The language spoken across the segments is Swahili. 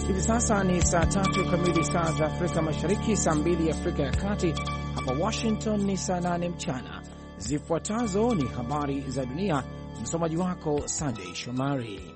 Hivi sasa ni saa 3 kamili saa za Afrika Mashariki, saa 2 Afrika ya Kati. Hapa Washington ni saa 8 mchana. Zifuatazo ni habari za dunia, msomaji wako Sunday Shomari.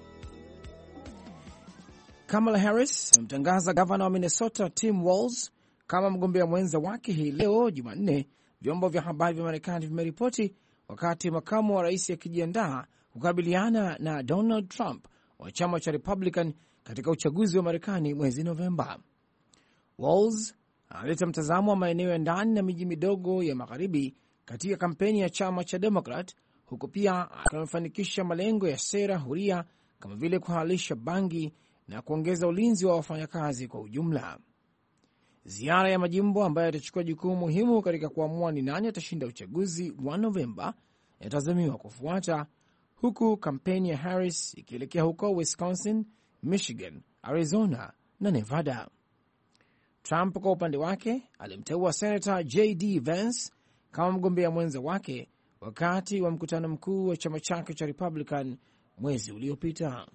Kamala Harris amemtangaza gavana wa Minnesota Tim Walz kama mgombea mwenza wake hii leo Jumanne, vyombo vya habari vya Marekani vimeripoti, wakati makamu wa rais akijiandaa kukabiliana na Donald Trump wa chama cha Republican katika uchaguzi wa Marekani mwezi Novemba. Walz analeta mtazamo wa maeneo ya ndani na miji midogo ya magharibi katika kampeni ya chama cha Democrat, huku pia amefanikisha malengo ya sera huria kama vile kuhalalisha bangi na kuongeza ulinzi wa wafanyakazi kwa ujumla. Ziara ya majimbo ambayo yatachukua jukumu muhimu katika kuamua ni nani atashinda uchaguzi wa Novemba yatazamiwa kufuata, huku kampeni ya Harris ikielekea huko Wisconsin, Michigan, Arizona na Nevada. Trump kwa upande wake alimteua Senator J.D. Vance kama mgombea mwenza wake wakati wa mkutano mkuu wa chama chake cha Republican mwezi uliopita.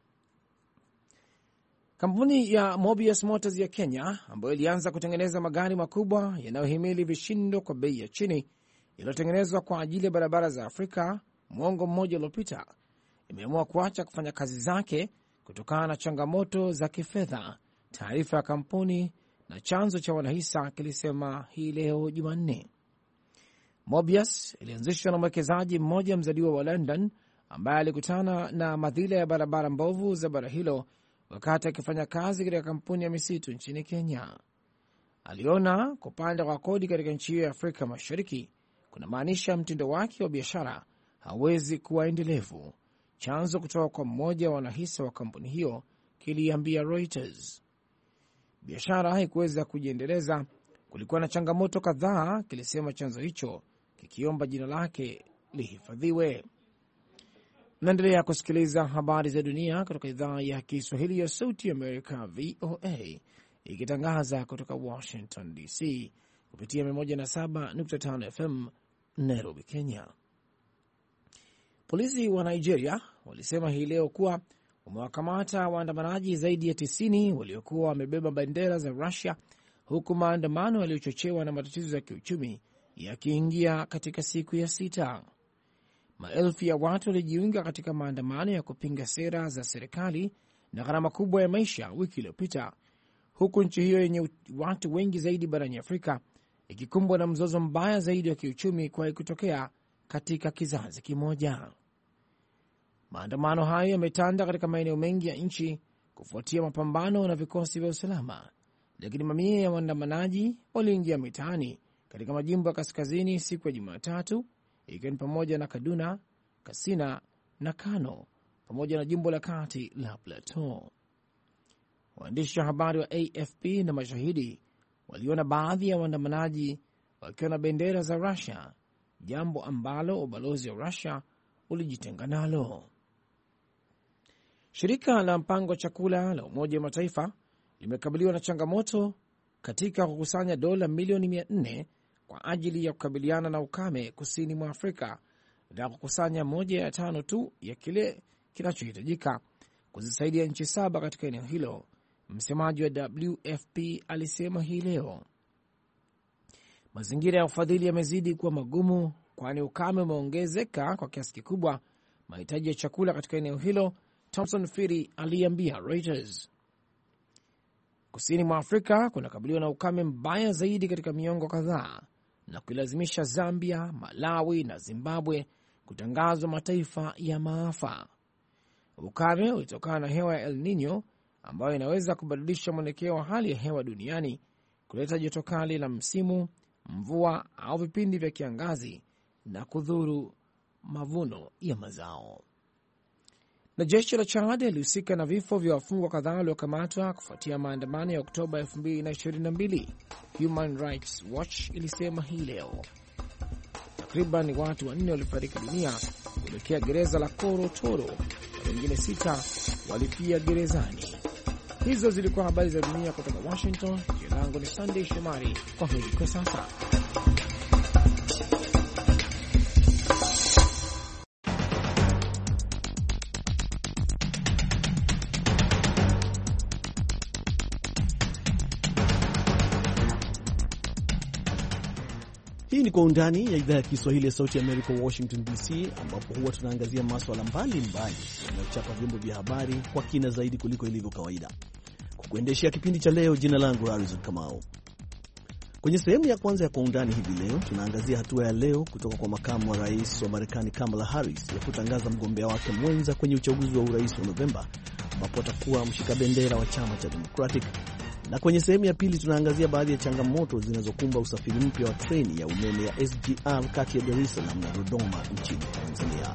Kampuni ya Mobius Motors ya Kenya, ambayo ilianza kutengeneza magari makubwa yanayohimili vishindo kwa bei ya chini yaliyotengenezwa kwa ajili ya barabara za Afrika mwongo mmoja uliopita, imeamua kuacha kufanya kazi zake kutokana na changamoto za kifedha, taarifa ya kampuni na chanzo cha wanahisa kilisema hii leo Jumanne. Mobius ilianzishwa na mwekezaji mmoja mzaliwa wa London ambaye alikutana na madhila ya barabara mbovu za bara hilo wakati akifanya kazi katika kampuni ya misitu nchini Kenya. Aliona kupanda kwa kodi katika nchi hiyo ya Afrika Mashariki kuna maanisha mtindo wake wa biashara hawezi kuwa endelevu, chanzo kutoka kwa mmoja wa wanahisa wa kampuni hiyo kiliambia Reuters. Biashara haikuweza kujiendeleza, kulikuwa na changamoto kadhaa, kilisema chanzo hicho kikiomba jina lake lihifadhiwe. Naendelea kusikiliza habari za dunia kutoka idhaa ya Kiswahili ya Sauti ya Amerika, VOA, ikitangaza kutoka Washington DC kupitia 107.5 FM Nairobi, Kenya. Polisi wa Nigeria walisema hii leo kuwa wamewakamata waandamanaji zaidi ya 90 waliokuwa wamebeba bendera za Russia, huku maandamano yaliyochochewa na matatizo ya kiuchumi yakiingia katika siku ya 6. Maelfu ya watu walijiunga katika maandamano ya kupinga sera za serikali na gharama kubwa ya maisha wiki iliyopita, huku nchi hiyo yenye watu wengi zaidi barani Afrika ikikumbwa na mzozo mbaya zaidi wa kiuchumi kwa kutokea katika kizazi kimoja. Maandamano hayo yametanda katika maeneo mengi ya nchi kufuatia mapambano na vikosi vya usalama, lakini mamia ya waandamanaji waliingia mitaani katika majimbo ya kaskazini siku ya Jumatatu, ikiwa ni pamoja na Kaduna, Katsina na Kano, pamoja na jimbo la kati la Plateau. Waandishi wa habari wa AFP na mashahidi waliona baadhi ya waandamanaji wakiwa na bendera za Russia, jambo ambalo ubalozi wa Russia ulijitenga nalo. Shirika la mpango wa chakula la Umoja wa Mataifa limekabiliwa na changamoto katika kukusanya dola milioni 400 kwa ajili ya kukabiliana na ukame kusini mwa Afrika na kukusanya 1/5 tu ya kile kinachohitajika kuzisaidia nchi 7 katika eneo hilo, msemaji wa WFP alisema hii leo. Mazingira ya ufadhili yamezidi kuwa magumu, kwani ukame umeongezeka kwa kiasi kikubwa mahitaji ya chakula katika eneo hilo, Thompson Firi aliambia Reuters. Kusini mwa Afrika kunakabiliwa na ukame mbaya zaidi katika miongo kadhaa na kuilazimisha Zambia, Malawi na Zimbabwe kutangazwa mataifa ya maafa. Ukame ulitokana na hewa ya El Nino ambayo inaweza kubadilisha mwelekeo wa hali ya hewa duniani, kuleta joto kali la msimu, mvua au vipindi vya kiangazi na kudhuru mavuno ya mazao. Na jeshi la Chad lilihusika na vifo vya wafungwa kadhaa waliokamatwa kufuatia maandamano ya Oktoba 2022, Human Rights Watch ilisema hii leo. Takriban watu 4 walifariki dunia kuelekea gereza la Koro Toro na wengine 6 walipia gerezani. Hizo zilikuwa habari za dunia kutoka Washington. Jina langu ni Sunday Shomari. Kwa heri kwa sasa. Hii ni Kwa Undani ya idhaa ya Kiswahili ya Sauti ya Amerika, Washington DC, ambapo huwa tunaangazia masuala mbalimbali yanayochapa vyombo vya habari kwa kina zaidi kuliko ilivyo kawaida. Kukuendeshea kipindi cha leo, jina langu Harrison Kamau. Kwenye sehemu ya kwanza ya Kwa Undani hivi leo, tunaangazia hatua ya leo kutoka kwa makamu wa rais wa Marekani Kamala Harris ya kutangaza mgombea wake mwenza kwenye uchaguzi wa urais wa Novemba, ambapo atakuwa mshika bendera wa chama cha Democratic. Na kwenye sehemu ya pili tunaangazia baadhi ya changamoto zinazokumba usafiri mpya wa treni ya umeme ya SGR kati ya Dar es Salaam na Dodoma nchini Tanzania.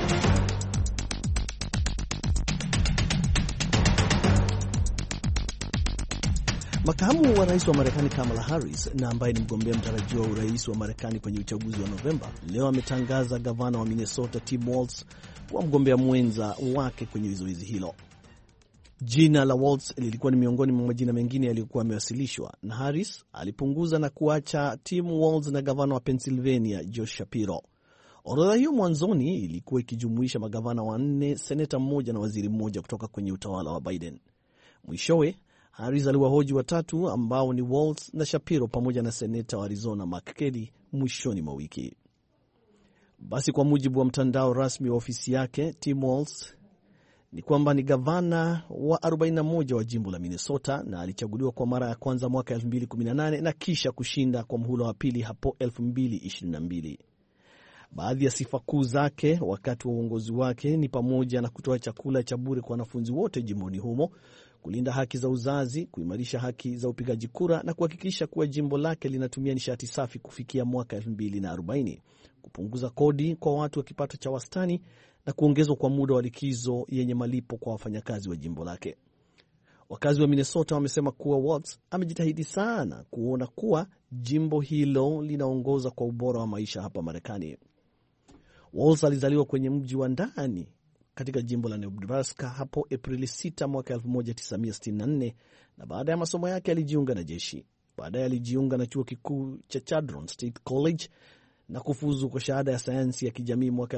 Makamu wa rais wa Marekani Kamala Harris, na ambaye ni mgombea mtarajiwa wa urais wa Marekani kwenye uchaguzi wa Novemba, leo ametangaza gavana wa Minnesota Tim Walz kuwa mgombea mwenza wake kwenye zoezi hilo. Jina la Walz lilikuwa ni miongoni mwa majina mengine yaliyokuwa yamewasilishwa, na Harris alipunguza na kuacha Tim Walz na gavana wa Pennsylvania Josh Shapiro. Orodha hiyo mwanzoni ilikuwa ikijumuisha magavana 4, seneta mmoja na waziri mmoja kutoka kwenye utawala wa Biden. Mwishowe Harris aliwahoji watatu ambao ni Walz na Shapiro pamoja na seneta wa Arizona Mark Kelly mwishoni mwa wiki. Basi kwa mujibu wa mtandao rasmi wa ofisi yake, Tim Walz ni kwamba ni gavana wa 41 wa jimbo la Minnesota na alichaguliwa kwa mara ya kwanza mwaka 2018 na kisha kushinda kwa mhula wa pili hapo 2022. Baadhi ya sifa kuu zake wakati wa uongozi wake ni pamoja na kutoa chakula cha bure kwa wanafunzi wote jimboni humo, kulinda haki za uzazi, kuimarisha haki za upigaji kura na kuhakikisha kuwa jimbo lake linatumia nishati safi kufikia mwaka 2040, kupunguza kodi kwa watu wa kipato cha wastani na kuongezwa kwa muda wa likizo yenye malipo kwa wafanyakazi wa jimbo lake. Wakazi wa Minnesota wamesema kuwa Walz amejitahidi sana kuona kuwa jimbo hilo linaongoza kwa ubora wa maisha hapa Marekani. Walz alizaliwa kwenye mji wa ndani katika jimbo la Nebraska hapo Aprili 6 mwaka 1964, na baada ya masomo yake alijiunga na jeshi. Baadaye alijiunga na chuo kikuu cha Chadron State College na kufuzu kwa shahada ya sayansi ya kijamii mwaka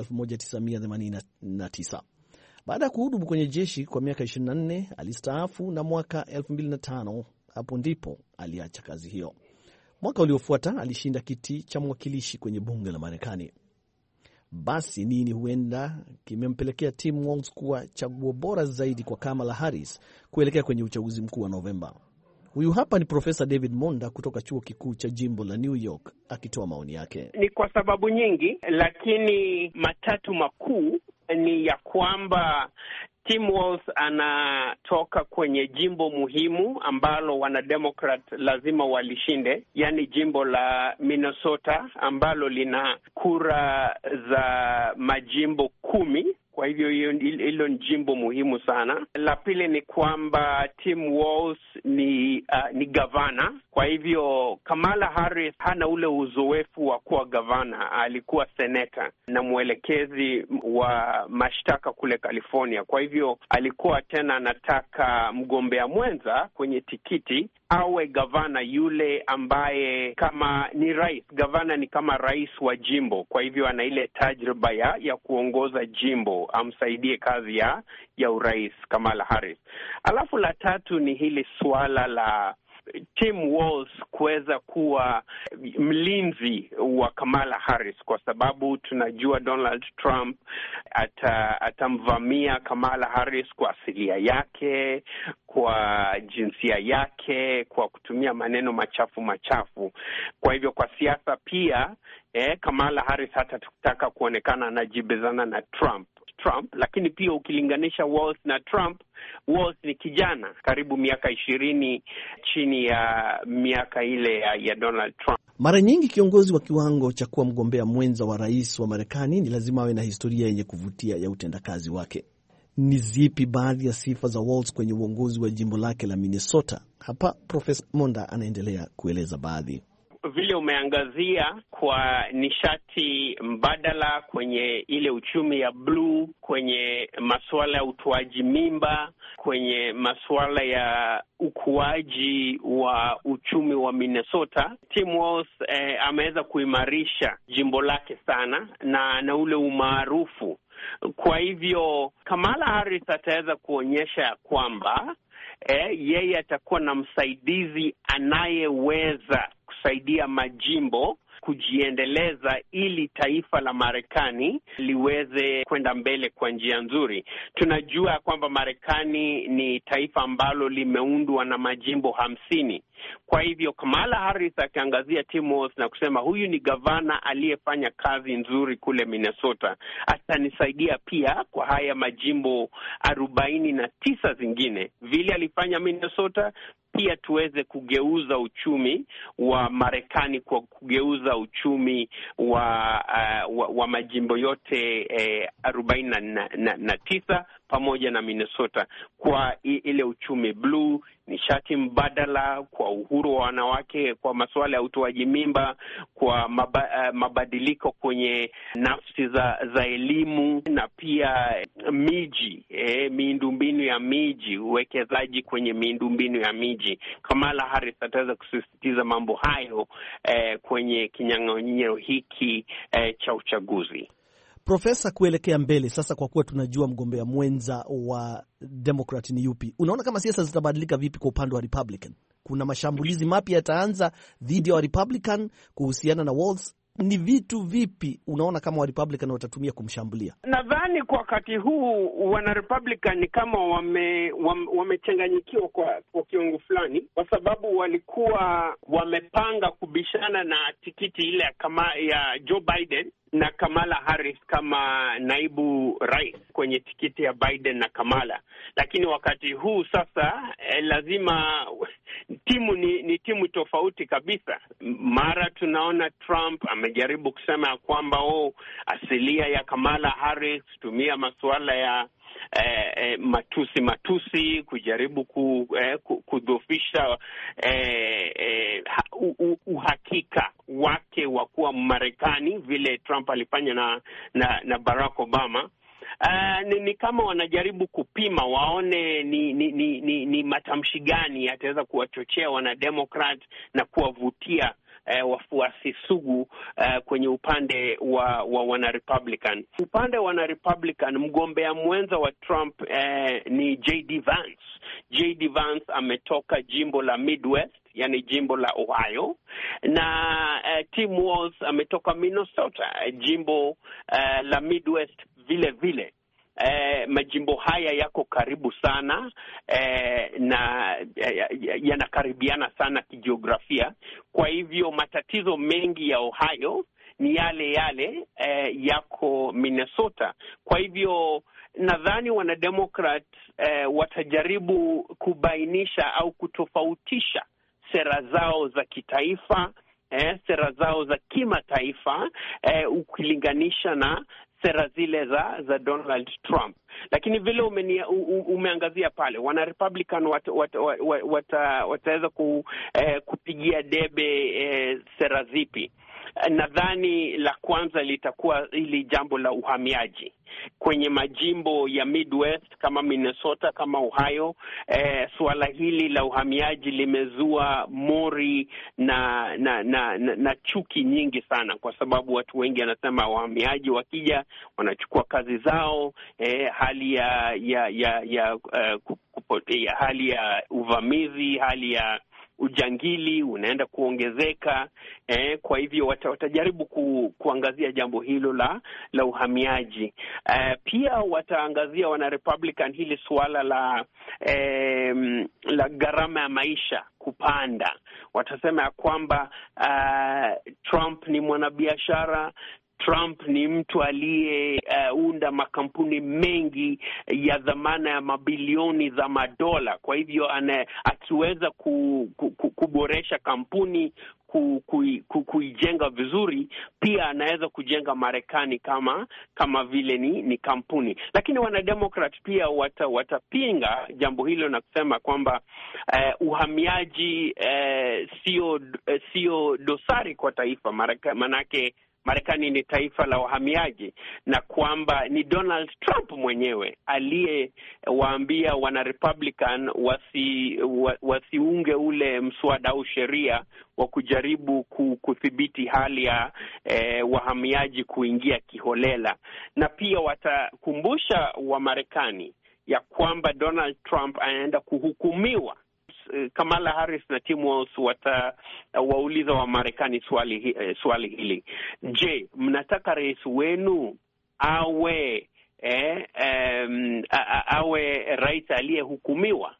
1989. Baada ya kuhudumu kwenye jeshi kwa miaka 24, alistaafu na mwaka 2005 hapo ndipo aliacha kazi hiyo. Mwaka uliofuata alishinda kiti cha mwakilishi kwenye bunge la Marekani. Basi nini huenda kimempelekea Tim Walz kuwa chaguo bora zaidi kwa Kamala Harris kuelekea kwenye uchaguzi mkuu wa Novemba? Huyu hapa ni Profesa David Monda kutoka chuo kikuu cha jimbo la New York akitoa maoni yake. Ni kwa sababu nyingi, lakini matatu makuu ni ya kwamba Tim Walz anatoka kwenye jimbo muhimu ambalo wanademokrat lazima walishinde, yani jimbo la Minnesota ambalo lina kura za majimbo 10. Kwa hivyo hilo ni jimbo muhimu sana. La pili ni kwamba Tim Walz ni gavana. Kwa hivyo Kamala Harris hana ule uzoefu wa kuwa gavana. Alikuwa seneta na mwelekezi wa mashtaka kule California. Kwa hivyo alikuwa tena anataka mgombea mwenza kwenye tikiti awe gavana yule ambaye kama ni rais. Gavana ni kama rais wa jimbo. Kwa hivyo ana ile tajriba ya kuongoza jimbo, amsaidie kazi ya urais Kamala Harris. Alafu la tatu ni hili suala la Tim Walz kuweza kuwa mlinzi wa Kamala Harris, kwa sababu tunajua Donald Trump atamvamia Kamala Harris kwa asilia yake, kwa jinsia yake, kwa kutumia maneno machafu. Kwa hivyo kwa siasa pia Kamala Harris hatataka kuonekana anajibizana na Trump, lakini pia ukilinganisha Walz na Trump, Walz ni kijana karibu miaka 20 chini ya miaka ile ya Donald Trump. Mara nyingi kiongozi wa kiwango cha kuwa mgombea mwenza wa rais wa Marekani ni lazima awe na historia yenye kuvutia ya utendakazi wake. Ni zipi baadhi ya sifa za Walz kwenye uongozi wa jimbo lake la Minnesota? Hapa Profesa Monda anaendelea kueleza baadhi. Vile umeangazia kwa nishati mbadala, kwenye ile uchumi ya blue, kwenye masuala ya utoaji mimba, kwenye masuala ya ukuaji wa uchumi wa Minnesota, Tim Walz ameweza kuimarisha jimbo lake sana na ule umaarufu. Kwa hivyo Kamala Harris ataweza kuonyesha kwamba yeye atakuwa na msaidizi anayeweza kusaidia majimbo kujiendeleza ili taifa la Marekani liweze kwenda mbele kwa njia nzuri. Tunajua kwamba Marekani ni taifa ambalo limeundwa na majimbo 50. Kwa hivyo Kamala Harris akiangazia Tim Walz na kusema huyu ni gavana aliyefanya kazi nzuri kule Minnesota, atanisaidia pia kwa haya majimbo 49 zingine vile alifanya Minnesota, pia tuweze kugeuza uchumi wa Marekani kwa kugeuza uchumi wa majimbo yote 49 pamoja na Minnesota kwa ile uchumi blue, nishati mbadala, kwa uhuru wa wanawake, kwa masuala ya utoaji mimba, kwa mabadiliko kwenye nafsi za elimu, na pia miji, miundombinu ya miji, uwekezaji kwenye miundombinu ya miji. Kamala Harris ataweza kusisitiza mambo hayo kwenye kinyang'anyiro hiki cha uchaguzi. Profesa, kuelekea mbele sasa, kwa kuwa tunajua mgombea mwenza wa Democrat ni yupi, unaona kama siasa zitabadilika vipi kwa upande wa Republican? Kuna mashambulizi mapya yataanza dhidi ya wa Republican kuhusiana na Walz. Ni vitu vipi unaona kama wa Republican watatumia kumshambulia? Nadhani kwa wakati huu wana Republican ni kama wamechanganyikiwa kwa kiwango fulani, kwa sababu walikuwa wamepanga kubishana na tikiti ile ya Joe Biden na Kamala Harris kama naibu rais kwenye tikiti ya Biden na Kamala. Lakini wakati huu sasa lazima timu ni timu tofauti kabisa. Mara tunaona Trump amejaribu kusema kwamba asilia ya Kamala Harris tumia masuala ya matusi kujaribu kudhoofisha uhakika wake wa kuwa Marekani vile Trump alifanya na Barack Obama. Ni kama wanajaribu kupima waone ni matamshi gani yataweza kuwachochea wanademokrat na kuwavutia wafuasi sugu kwenye upande wa wana-Republican. Upande wa wana-Republican, mgombea mwenza wa Trump ni J.D. Vance. J.D. Vance ametoka jimbo la Midwest, yani jimbo la Ohio, na Tim Walz ametoka Minnesota, jimbo la Midwest vile vile. Majimbo haya yako karibu sana na yanakaribiana sana kijiografia. Kwa hivyo matatizo mengi ya Ohio ni yale yako Minnesota. Kwa hivyo nadhani wanademokrat watajaribu kubainisha au kutofautisha sera zao za kitaifa, sera zao za kimataifa ukilinganisha na sera zile za Donald Trump. Lakini vile umeangazia pale, wana Republican wataweza kupigia debe sera zipi? Nadhani la kwanza litakuwa hili jambo la uhamiaji kwenye majimbo ya Midwest kama Minnesota, kama Ohio. Suala hili la uhamiaji limezua mori na chuki nyingi sana, kwa sababu watu wengi wanasema wahamiaji wakija wanachukua kazi zao, hali ya uvamizi, hali ya ujangili unaenda kuongezeka. Kwa hivyo watajaribu kuangazia jambo hilo la uhamiaji. Pia wataangazia wana Republican hili suala la gharama ya maisha kupanda. Watasema ya kwamba Trump ni mwanabiashara, Trump ni mtu aliyeunda makampuni mengi ya dhamana ya mabilioni za madola. Kwa hivyo akiweza kuboresha kampuni, kuijenga vizuri, pia anaweza kujenga Marekani kama vile ni kampuni. Lakini wanademokrat pia watapinga jambo hilo na kusema kwamba uhamiaji sio dosari kwa taifa, manake Marekani ni taifa la wahamiaji, na kwamba ni Donald Trump mwenyewe aliyewaambia wana Republican wasiunge ule mswada au sheria wa kujaribu kudhibiti hali ya wahamiaji kuingia kiholela. Na pia watakumbusha wa Marekani ya kwamba Donald Trump anaenda kuhukumiwa Kamala Harris na Tim Walz watawauliza wa Marekani swali hili. Je, mnataka rais wenu awe rais aliyehukumiwa,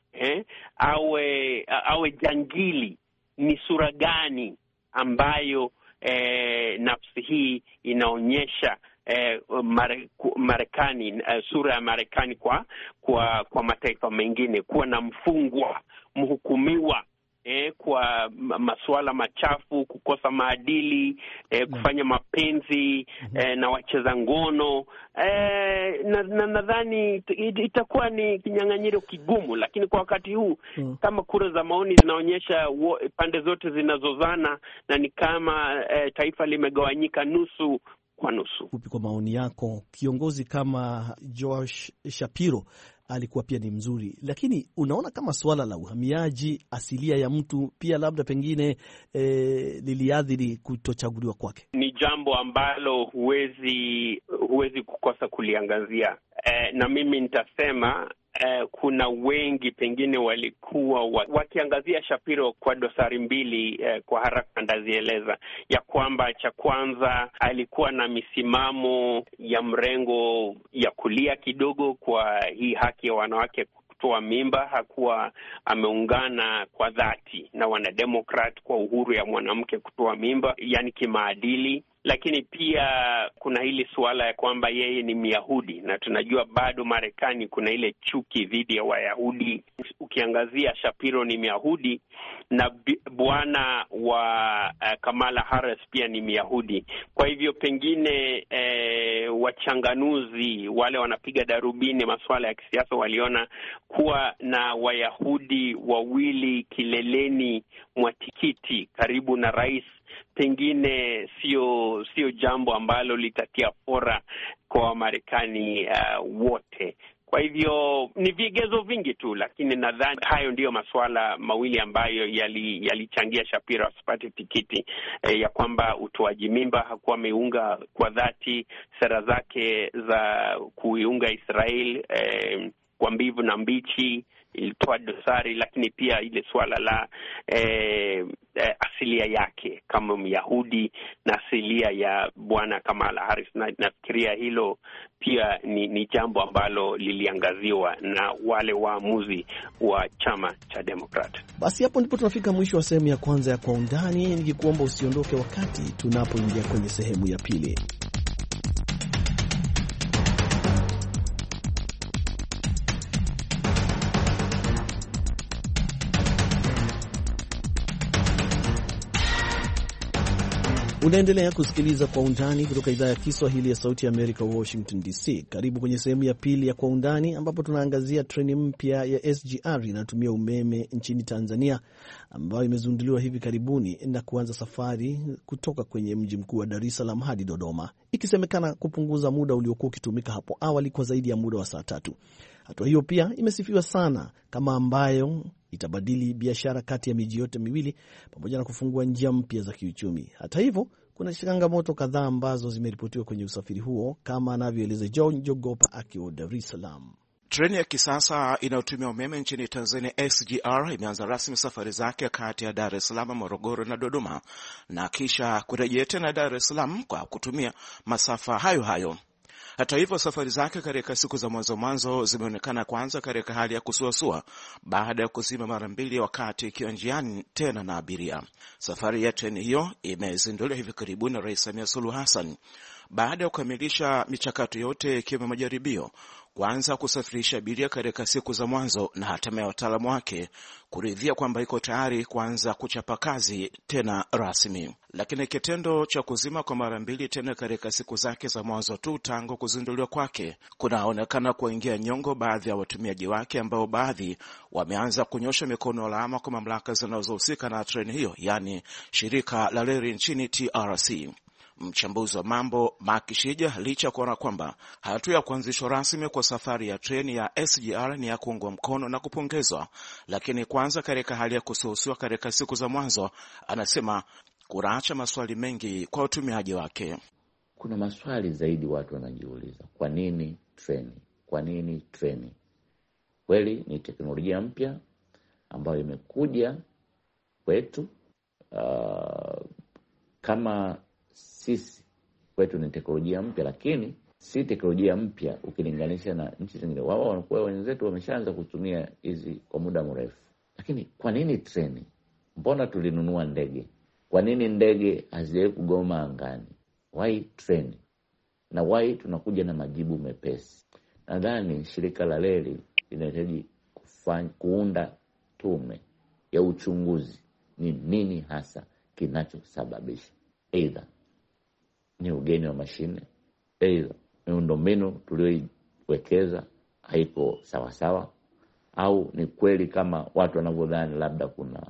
awe jangili? Ni sura gani ambayo nafsi hii inaonyesha Marekani, sura ya Marekani kwa mataifa mengine, kuwa na mfungwa mhukumiwa kwa masuala machafu, kukosa maadili, kufanya mapenzi na wacheza ngono, na nadhani itakuwa ni kinyang'anyiro kigumu. Lakini kwa wakati huu kama kura za maoni zinaonyesha pande zote zinazozana, na ni kama taifa limegawanyika nusu kwa nusu. Kwa maoni yako, kiongozi kama Josh Shapiro alikuwa pia ni mzuri, lakini unaona kama swala la uhamiaji asilia ya mtu pia labda pengine liliathiri kutochaguliwa kwake? Ni jambo ambalo huwezi kukosa kuliangazia, na mimi nitasema kuna wengi pengine walikuwa wakiangazia Shapiro kwa dosari mbili. Kwa haraka ndazieleza. Ya kwamba, cha kwanza, alikuwa na misimamo ya mrengo ya kulia kidogo kwa hii haki ya wanawake kutoa mimba. Hakuwa ameungana kwa dhati na wanademokrat kwa uhuru ya mwanamke kutoa mimba, yani kimaadili. Lakini pia kuna hili suala ya kwamba yeye ni Myahudi, na tunajua bado Marekani kuna ile chuki dhidi ya Wayahudi. Ukiangazia, Shapiro ni Myahudi na bwana wa Kamala Harris pia ni Myahudi. Kwa hivyo pengine wachanganuzi wale wanapiga darubini masuala ya kisiasa waliona kuwa na Wayahudi wawili kileleni mwa tikiti karibu na rais pengine sio jambo ambalo litatia fora kwa Wamarekani wote. Kwa hivyo ni vigezo vingi tu, lakini nadhani hayo ndiyo masuala mawili ambayo yalichangia Shapiro asipate tikiti, ya kwamba utoaji mimba hakuwa ameunga kwa dhati, sera zake za kuiunga Israel kwa mbivu na mbichi ilitoa dosari, lakini pia ile suala la asilia yake kama Myahudi na asilia ya bwana Kamala Harris, na nafikiria hilo pia ni jambo ambalo liliangaziwa na wale waamuzi wa chama cha Democrat. Basi hapo ndipo tunafika mwisho wa sehemu ya kwanza ya Kwa Undani, nikikuomba usiondoke wakati tunapoingia kwenye sehemu ya pili. Unaendelea kusikiliza Kwa Undani kutoka idhaa ya Kiswahili ya Sauti ya Amerika, Washington DC. Karibu kwenye sehemu ya pili ya Kwa Undani, ambapo tunaangazia treni mpya ya SGR inayotumia umeme nchini Tanzania, ambayo imezinduliwa hivi karibuni na kuanza safari kutoka kwenye mji mkuu wa Dar es Salaam hadi Dodoma, ikisemekana kupunguza muda uliokuwa ukitumika hapo awali kwa zaidi ya muda wa saa 3. Hatua hiyo pia imesifiwa sana kama ambayo itabadili biashara kati ya miji yote miwili pamoja na kufungua njia mpya za kiuchumi. Hata hivyo, kuna changamoto kadhaa ambazo zimeripotiwa kwenye usafiri huo, kama anavyoeleza John Jogopa akiwa Dar es Salaam. Treni ya kisasa inayotumia umeme nchini Tanzania, SGR, imeanza rasmi safari zake kati ya Dar es Salaam, Morogoro na Dodoma, na kisha kurejea tena Dar es Salaam kwa kutumia masafa hayo hayo. Hata hivyo, safari zake katika siku za mwanzo zimeonekana kwanza katika hali ya kusuasua baada ya kuzima mara mbili wakati ikiwa njiani tena na abiria. Safari ya treni hiyo imezinduliwa hivi karibuni na Rais Samia Suluhu Hassan baada ya kukamilisha michakato yote ikiwemo majaribio, kuanza kusafirisha abiria katika siku za mwanzo na hatimaye wataalamu wake kuridhia kwamba iko tayari kuanza kuchapa kazi tena rasmi. Lakini kitendo cha kuzima kwa mara mbili tena katika siku zake za mwanzo tu tangu kuzinduliwa kwake kunaonekana kuingia nyongo baadhi ya watumiaji wake, ambao baadhi wameanza kunyosha mikono lawama kwa mamlaka zinazohusika na treni hiyo, yani shirika la reli nchini TRC. Mchambuzi wa mambo Mark Shija, licha kuona kwamba hatua ya kuanzishwa rasmi kwa safari ya treni ya SGR ni ya kuungwa mkono na kupongezwa, lakini kwanza katika hali ya kusuhusiwa katika siku za mwanzo, anasema kuraacha maswali mengi kwa watumiaji wake. Kuna maswali zaidi watu wanajiuliza. Kwa nini treni? Kwa nini treni? Kweli ni teknolojia mpya ambayo imekuja kwetu. Kama sisi kwetu ni teknolojia mpya, lakini si teknolojia mpya ukilinganisha na nchi zingine. Wao wanakuwa wenzetu wameshaanza kutumia hizi kwa muda mrefu. Lakini kwa nini treni? Mbona tulinunua ndege? Kwa nini ndege hazijawahi kugoma angani? Why treni? Na why tunakuja na majibu mepesi? Nadhani shirika la reli linahitaji kuunda tume ya uchunguzi, ni nini hasa kinachosababisha. Either ni ugeni wa mashine, either miundombinu tulioiwekeza haiko sawa sawa, au ni kweli kama watu wanavyodhani labda kuna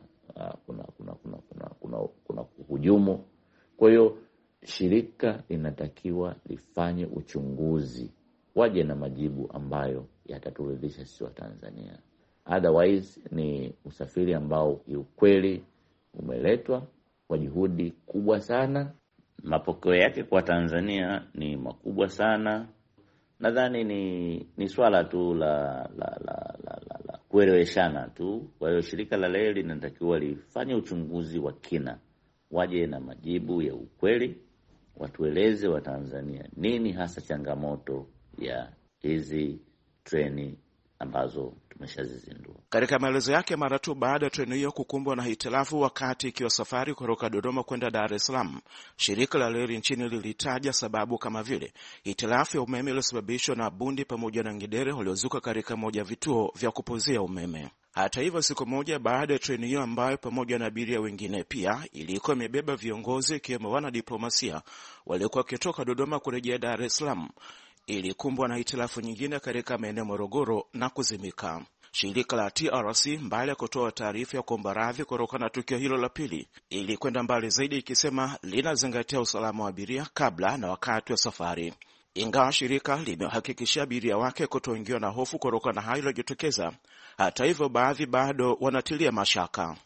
hujumu. Kwa hiyo shirika linatakiwa lifanye uchunguzi, waje na majibu ambayo yataturidhisha sisi wa Tanzania. Otherwise ni usafiri ambao kiukweli umeletwa kwa juhudi kubwa sana. Mapokeo yake kwa Tanzania ni makubwa sana. Nadhani ni swala tu la kueleweshana tu. Kwa hiyo shirika la reli linatakiwa lifanye uchunguzi wa kina, waje na majibu ya ukweli, watueleze wa Tanzania nini hasa changamoto ya hizi treni ambazo tumeshazizindua. Katika maelezo yake mara tu baada ya treni hiyo kukumbwa na hitilafu wakati ikiwa safari kutoka Dodoma kwenda Dar es Salaam, shirika la reli nchini lilitaja sababu kama vile hitilafu ya umeme iliyosababishwa na bundi pamoja na ngedere waliozuka katika moja ya vituo vya kupozea umeme. Hata hivyo, siku moja baada ya treni hiyo ambayo pamoja na abiria wengine pia ilikuwa imebeba viongozi ikiwemo wanadiplomasia waliokuwa wakitoka Dodoma kurejea Dar es Salaam, ilikumbwa na hitilafu nyingine katika maeneo Morogoro na kuzimika. Shirika la TRC mbali ya kutoa taarifa ya kuomba radhi kutokana na tukio hilo la pili, ilikwenda mbali zaidi ikisema linazingatia usalama wa abiria kabla na wakati wa safari. Ingawa shirika limehakikishia abiria wake kutoingiwa na hofu kutokana na hayo iliyojitokeza, hata hivyo baadhi bado wanatilia mashaka.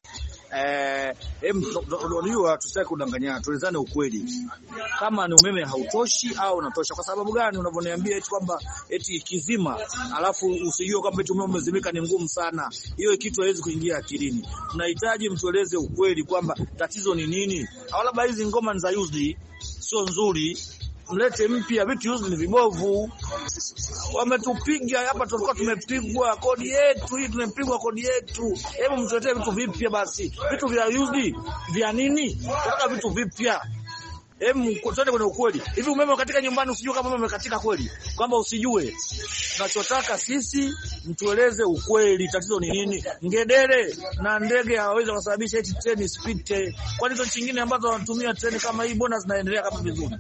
Unajua, tusitaki kudanganyana, tuelezane ukweli. Kama ni umeme hautoshi au unatosha. Kwa sababu gani unavyoniambia eti kwamba eti kizima alafu usijue kwamba eti umeme umezimika ni ngumu sana? Hiyo kitu haiwezi kuingia akilini. Tunahitaji mtueleze ukweli kwamba tatizo ni nini. Labda hizi ngoma ni za used, sio nzuri. Mlete mpya, vitu used ni vibovu. Wametupiga hapa, tulikuwa tumepigwa kodi yetu hii, tumepigwa kodi yetu. Hebu mtuletee vitu vipya basi. Vitu vya used vya nini? Tunataka vitu vipya. Hebu tuende kwenye ukweli. Hivi umeme katika nyumbani usijue kama umeme katika kweli? Kwamba usijue. Tunachotaka sisi mtueleze ukweli, tatizo ni nini? Ngedere na ndege hawawezi kusababisha eti treni isipite. Kwani hizo nyingine ambazo wanatumia treni kama hii mbona zinaendelea kama vizuri?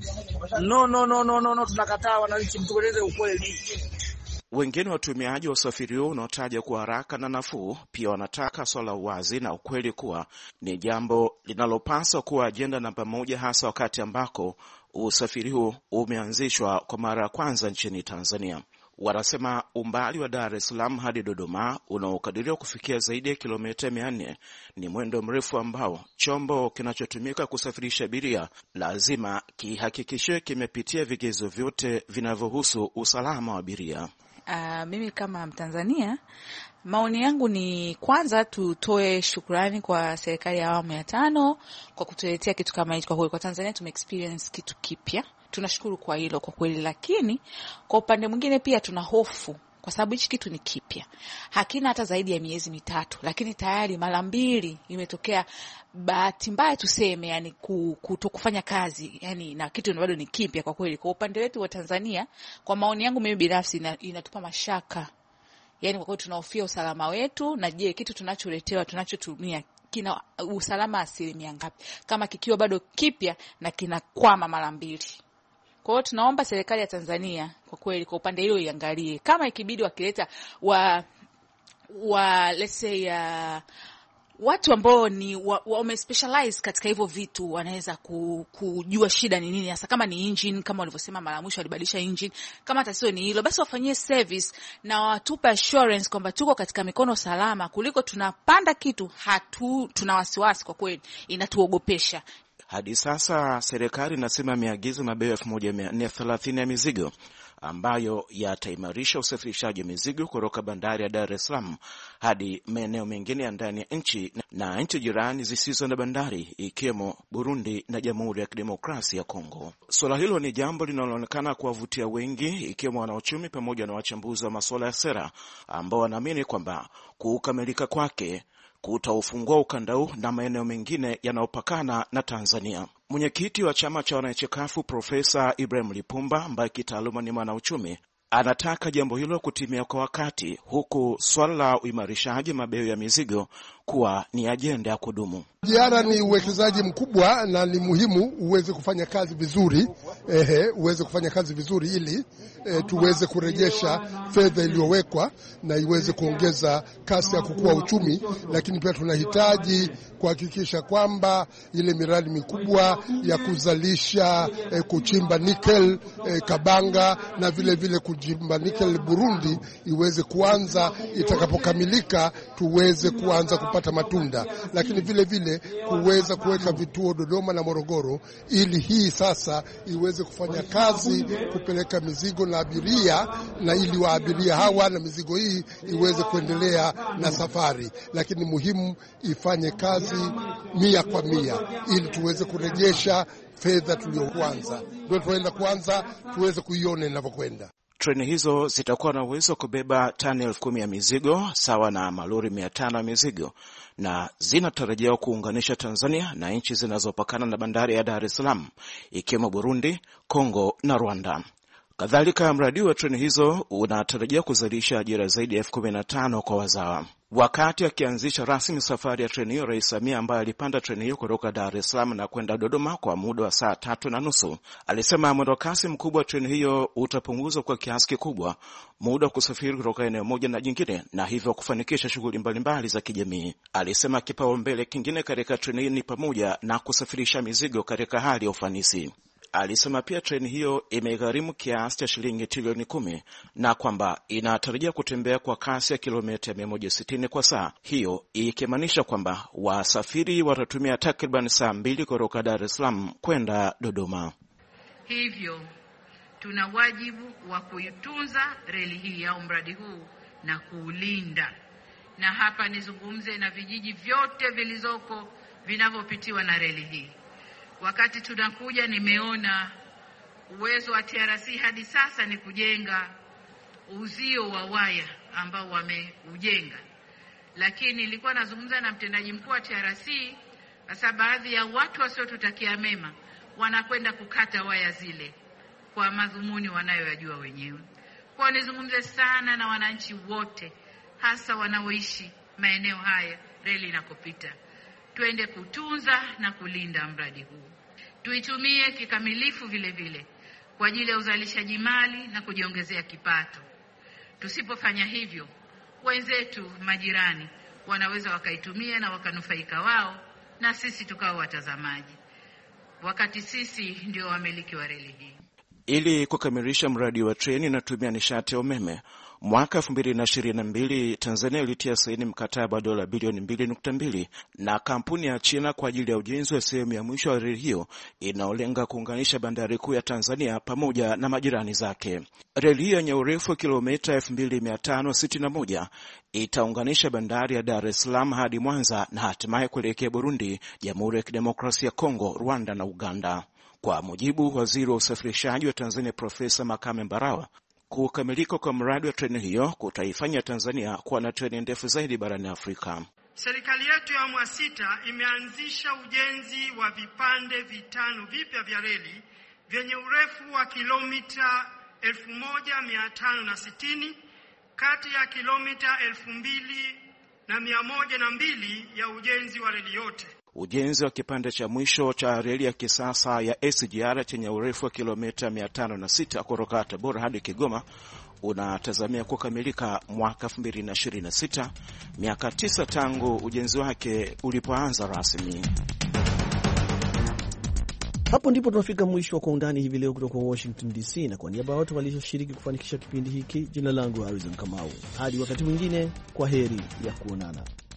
No, tunakataa. Wananchi, mtueleze ukweli. Wengine watumiaji wa usafiri huu unaotaja kwa haraka na nafuu pia wanataka swala uwazi na ukweli kuwa ni jambo linalopaswa kuwa ajenda namba moja, hasa wakati ambako usafiri huu umeanzishwa kwa mara ya kwanza nchini Tanzania. Wanasema umbali wa Dar es Salaam hadi Dodoma unaokadiriwa kufikia zaidi ya kilomita 400 ni mwendo mrefu ambao chombo kinachotumika kusafirisha abiria lazima kihakikishe kimepitia vigezo vyote vinavyohusu usalama wa abiria. Mimi kama Mtanzania, maoni yangu ni kwanza tutoe shukrani kwa serikali ya awamu ya 5 kwa kutuletea kitu kama hicho. Kwa kweli kwa Tanzania experience kitu kipya. Tunashukuru kwa hilo kwa kweli, lakini kwa upande mwingine pia tuna hofu kwa sababu hichi kitu ni kipya. Hakina hata zaidi ya miezi 3, lakini tayari mara 2 imetokea bahati mbaya tuseme, yani kutokufanya kazi, yani na kitu bado ni kipya kwa kweli. Kwa upande wetu wa Tanzania, kwa maoni yangu mimi binafsi, inatupa mashaka. Yani kwa kweli tunahofia usalama wetu, na je, kitu tunacholetewa tunachotumia kina usalama asilimia ngapi kama kikiwa bado kipya na kinakwama mara 2? Kwa hiyo tunaomba serikali ya Tanzania kwa kweli kwa upande hilo iangalie, kama ikibidi wakileta let's say watu ambao ni wame specialize katika hivyo vitu, wanaweza kujua shida ni nini hasa. Kama ni engine, kama walivyosema mara mwisho walibadilisha engine, kama tatizo ni hilo, basi wafanyie service na watupe assurance kwamba tuko katika mikono salama, kuliko tunapanda kitu tuna wasiwasi. Kwa kweli inatuogopesha. Hadi sasa serikali inasema imeagiza mabehewa 1430 ya mizigo ambayo yataimarisha usafirishaji wa mizigo kutoka bandari ya Dar es Salaam hadi maeneo mengine ya ndani ya nchi na nchi jirani zisizo na bandari ikiwemo Burundi na Jamhuri ya Kidemokrasia ya Kongo. Suala hilo ni jambo linaloonekana kuwavutia wengi ikiwemo wanauchumi pamoja na wachambuzi wa masuala ya sera ambao wanaamini kwamba kukamilika kwake kutaufungua ukanda huu na maeneo mengine yanayopakana na Tanzania. Mwenyekiti wa chama cha wananchi CUF Profesa Ibrahim Lipumba ambaye kitaaluma ni mwanauchumi anataka jambo hilo kutimia kwa wakati, huku swala la uimarishaji mabehewa ya mizigo kuwa ni ajenda ya kudumu. SGR ni uwekezaji mkubwa na ni muhimu uweze kufanya kazi vizuri, uweze kufanya kazi vizuri ili tuweze kurejesha fedha iliyowekwa na iweze kuongeza kasi ya kukua uchumi, lakini pia tunahitaji kuhakikisha kwamba ile miradi mikubwa ya kuzalisha kuchimba nickel Kabanga na vile vile kuchimba nickel Burundi iweze kuanza. Itakapokamilika tuweze kuanza kupata matunda, lakini vile vile kuweza kuweka vituo Dodoma na Morogoro ili hii sasa iweze kufanya kazi kupeleka mizigo na abiria, na ili waabiria hawa na mizigo hii iweze kuendelea na safari, lakini muhimu ifanye kazi 100% ili tuweze kurejesha fedha tuliyoanza. Ndio tunaenda kuanza tuweze kuiona inavyokwenda. Treni hizo zitakuwa na uwezo wa kubeba tani 10,000 ya mizigo sawa na malori 500 ya mizigo, na zinatarajiwa kuunganisha Tanzania na nchi zinazopakana na bandari ya Dar es Salaam ikiwemo Burundi, Kongo na Rwanda. Kadhalika, mradi wa treni hizo unatarajia kuzalisha ajira zaidi ya 15,000 kwa wazawa. Wakati akianzisha rasmi safari ya treni hiyo, Rais Samia ambaye alipanda treni hiyo kutoka Dar es Salaam na kwenda Dodoma kwa muda wa saa 3.5 alisema mwendokasi mkubwa wa treni hiyo utapunguza kwa kiasi kikubwa muda wa kusafiri kutoka eneo moja na jingine na hivyo kufanikisha shughuli mbalimbali za kijamii. Alisema kipaumbele kingine katika treni hii ni pamoja na kusafirisha mizigo katika hali ya ufanisi. Alisema pia treni hiyo imegharimu kiasi cha shilingi trilioni 10 na kwamba inatarajia kutembea kwa kasi ya kilomita 160 kwa saa, hiyo ikimaanisha kwamba wasafiri watatumia takriban saa 2 kutoka Dar es Salaam kwenda Dodoma. Hivyo tuna wajibu wa kuitunza reli hii au mradi huu na kuulinda, na hapa nizungumze na vijiji vyote vilizoko vinavyopitiwa na reli hii. Wakati tunakuja nimeona uwezo wa TRC hadi sasa ni kujenga uzio wa waya ambao wameujenga, lakini nilikuwa nazungumza na mtendaji mkuu wa TRC, sasa baadhi ya watu wasiotutakia mema wanakwenda kukata waya zile kwa madhumuni wanayoyajua wenyewe. Kwa nizungumze sana na wananchi wote, hasa wanaoishi maeneo haya reli inakopita, tuende kutunza na kulinda mradi huu. Tuitumie kikamilifu vile vile kwa ajili ya uzalishaji mali na kujiongezea kipato. Tusipofanya hivyo, wenzetu majirani wanaweza wakaitumia na wakanufaika wao na sisi tukawa watazamaji, wakati sisi ndio wamiliki wa reli hii. Ili kukamilisha mradi wa treni inatumia nishati ya umeme, mwaka 2022 Tanzania ilitia saini mkataba wa dola bilioni 2.2 na kampuni ya China kwa ajili ya ujenzi wa sehemu ya mwisho wa reli hiyo inaolenga kuunganisha bandari kuu ya Tanzania pamoja na majirani zake. Reli hiyo yenye urefu wa kilomita 2561 itaunganisha bandari ya Dar es Salaam hadi Mwanza na hatimaye kuelekea Burundi, Jamhuri ya Kidemokrasia ya Kongo, Rwanda na Uganda. Kwa mujibu waziri wa usafirishaji wa Tanzania Profesa Makame Mbarawa, kukamilika kwa mradi wa treni hiyo kutaifanya Tanzania kuwa na treni ndefu zaidi barani Afrika. Serikali yetu ya awamu ya 6 imeanzisha ujenzi wa vipande 5 vipya vya reli vyenye urefu wa kilomita 1560 kati ya kilomita 2102 ya ujenzi wa reli yote. Ujenzi wa kipande cha mwisho cha reli ya kisasa ya SGR chenye urefu wa kilomita 506 kutoka Tabora hadi Kigoma unatazamia kukamilika mwaka 2026, miaka 9 tangu ujenzi wake ulipoanza rasmi. Hapo ndipo tunafika mwisho wa Kwa Undani hivi leo kutoka Washington DC, na kwa niaba ya watu walioshiriki kufanikisha kipindi hiki, jina langu Harrison Kamau. Hadi wakati mwingine, kwa heri ya kuonana.